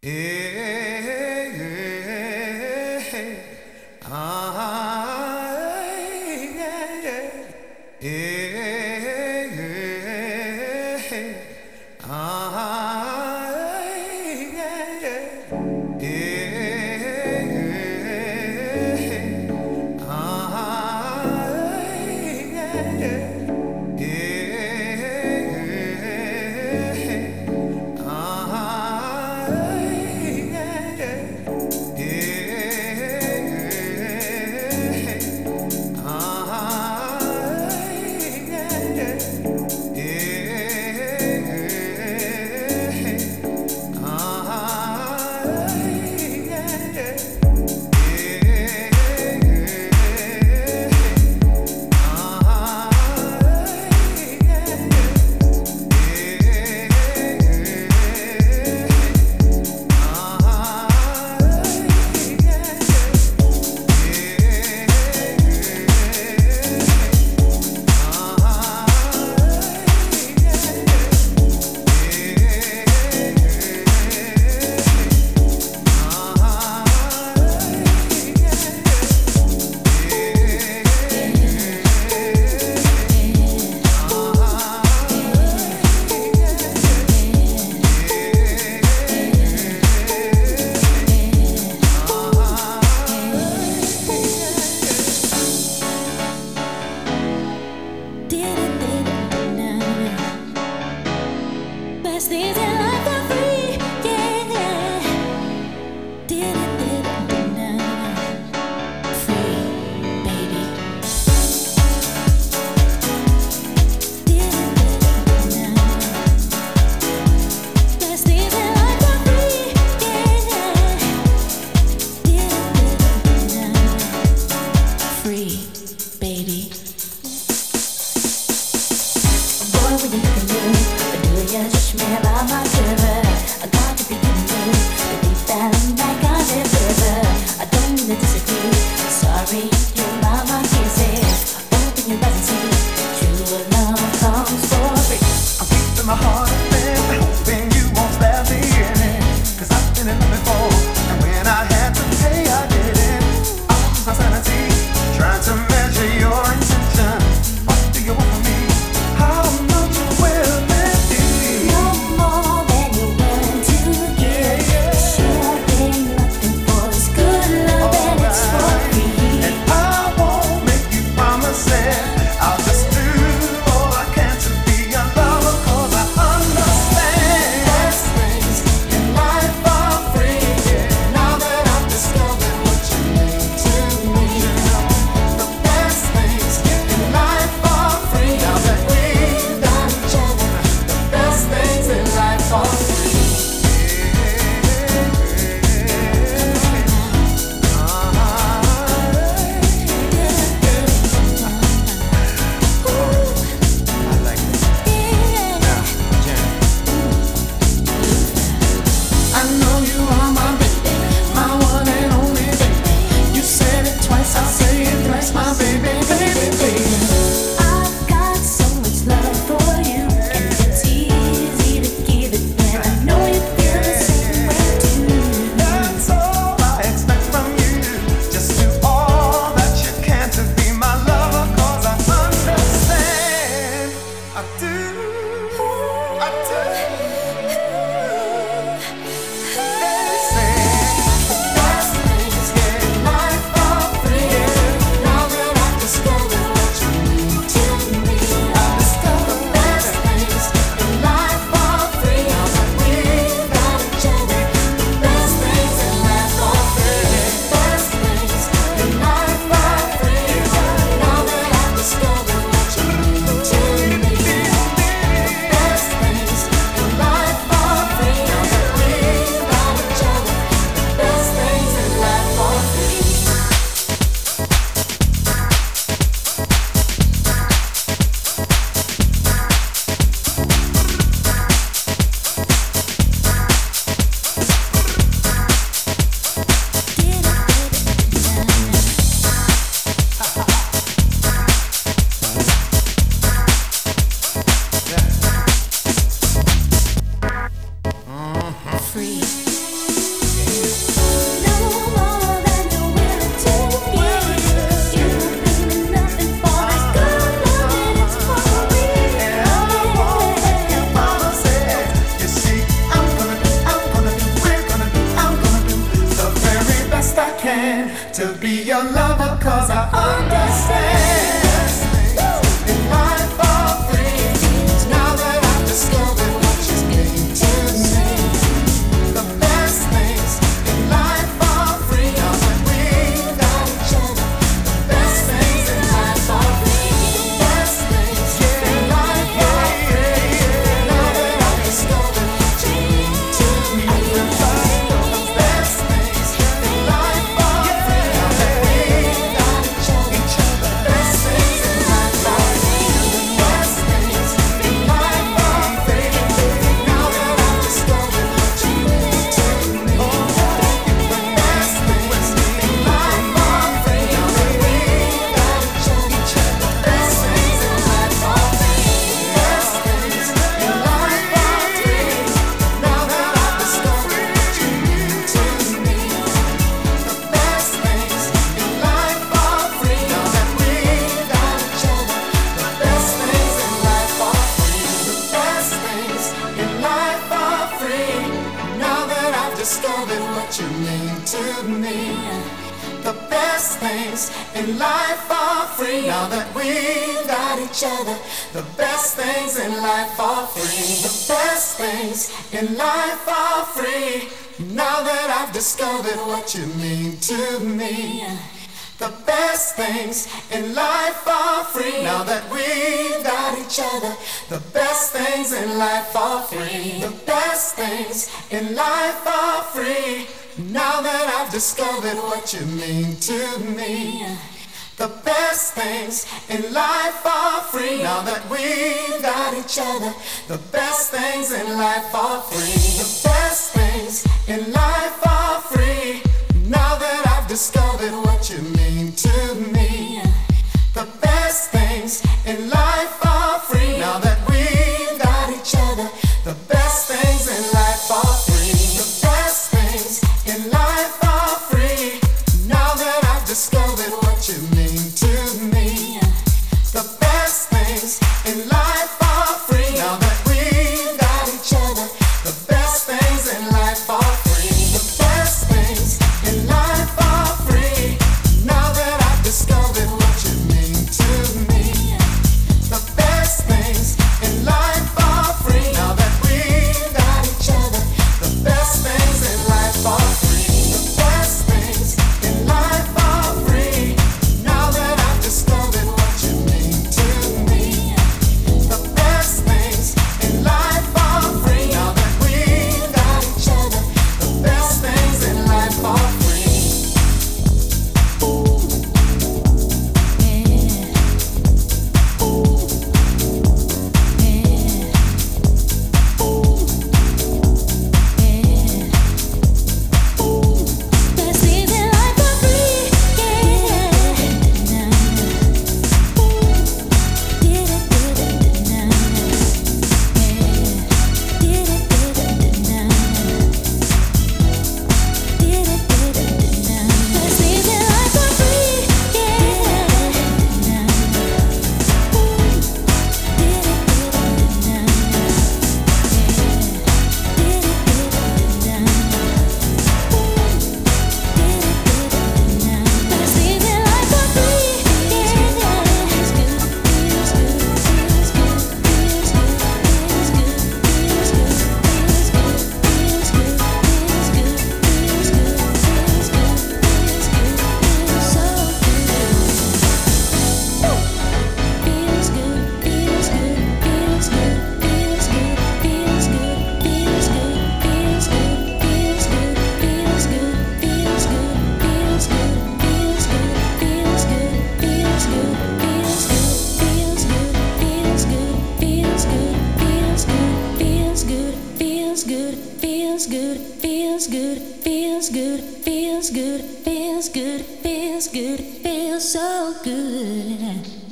I do. discovered what you mean to me. The best things in life are free. Now that we've got each other, the best things in life are free. The best things in life are free. Now that I've discovered what you mean to me. The best things in life are free. Now that we've got each other, the best things in life are free. The best things in life are free. Now that I've discovered what you mean to me. The best things in life are free. Now that we've got each other, the best things in life are free. The best things in life are free. Now that I've discovered what you mean to me. The best things in life are free. Now that we've got each other, the best things in life are free. The best things in life are free. Now that I've discovered what you mean to me. The best things in life are free. Now that we've got each other, the best things in life are free. The best things in life are free. Now that I've discovered what you mean to me. The best things in life are free. Now that we've got each other, the best things in life are free. The best things in life are free. Now that I've discovered what you mean to me. The best things in life are free. Now that we've got each other, the best things in life are free. Feels good, feels so good.